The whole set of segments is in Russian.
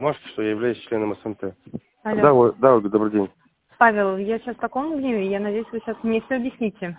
Можете, что я являюсь членом СМТ. Алло. Да, Ольга, добрый день. Павел, я сейчас в таком гневе, я надеюсь, вы сейчас мне все объясните.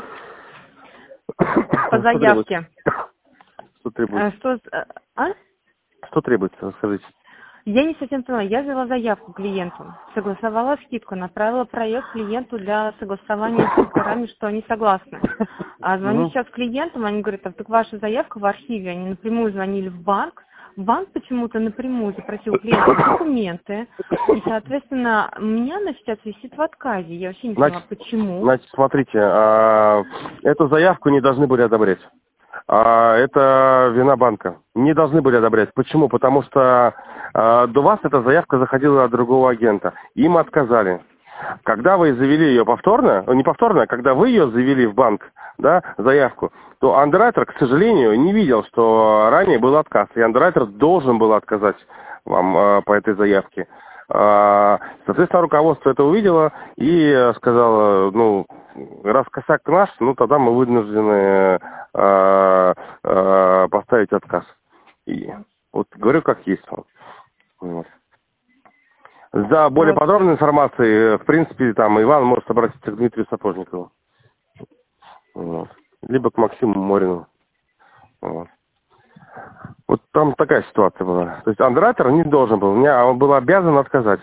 По заявке. Что требуется? Что требуется, расскажите. Я не совсем поняла. Я взяла заявку клиенту, согласовала скидку, направила проект клиенту для согласования с инспекторами, что они согласны. А звоню сейчас клиентам, они говорят, так ваша заявка в архиве. Они напрямую звонили в банк. Банк почему-то напрямую запросил клиента документы. И, соответственно, у меня она сейчас висит в отказе. Я вообще не поняла, почему. Значит, смотрите, эту заявку не должны были одобрять. Это вина банка. Не должны были одобрять. Почему? Потому что до вас эта заявка заходила от другого агента. Им отказали. Когда вы завели ее повторно, не повторно, когда вы ее завели в банк, да, заявку, то андеррайтер, к сожалению, не видел, что ранее был отказ. И андеррайтер должен был отказать вам по этой заявке. Соответственно, руководство это увидело и сказало, ну, раз косяк наш, ну, тогда мы вынуждены поставить отказ. И вот говорю, как есть. Вот. За более подробной информацией, в принципе, там Иван может обратиться к Дмитрию Сапожникову. Вот. Либо к Максиму Морину. Вот. Вот там такая ситуация была. То есть андеррайтер не должен был, он был обязан отказать.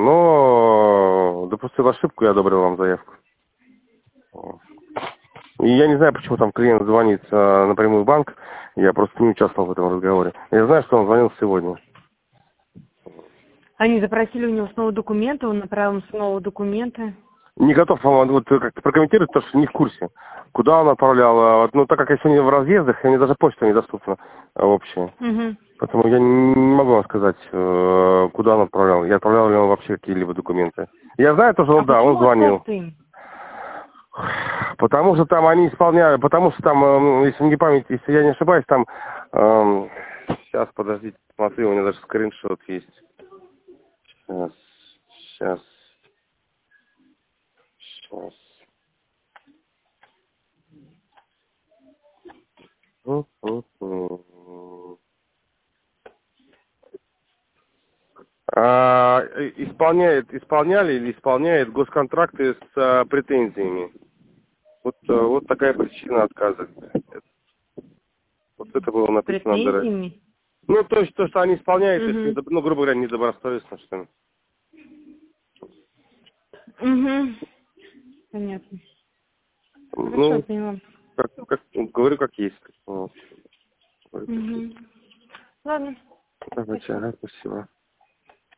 Но допустил ошибку и одобрил вам заявку. Вот. И я не знаю, почему там клиент звонит напрямую в банк. Я просто не участвовал в этом разговоре. Я знаю, что он звонил сегодня. Они запросили у него снова документы, он направил им снова документы. Не готов вам вот, как-то прокомментировать, потому что не в курсе. Куда он отправлял. Ну, так как я сегодня в разъездах, мне даже почта недоступна общая. Поэтому я не могу вам сказать, куда он отправлял. Я отправлял ли он вообще какие-либо документы. Я знаю тоже, он звонил. Потому что там они исполняли, потому что там, если не память, если я не ошибаюсь, там... сейчас, подождите, смотри, у меня даже скриншот есть. Сейчас. Исполняли или исполняет госконтракты с претензиями. Вот такая причина отказа. Вот это было написано. Претензиями? Ну, то есть то, что они исполняют, то есть, ну, грубо говоря, недобросовестно, что ли. Понятно. Ну, Хорошо, поняла. говорю, как есть. Вот. Ладно. Давайте, спасибо.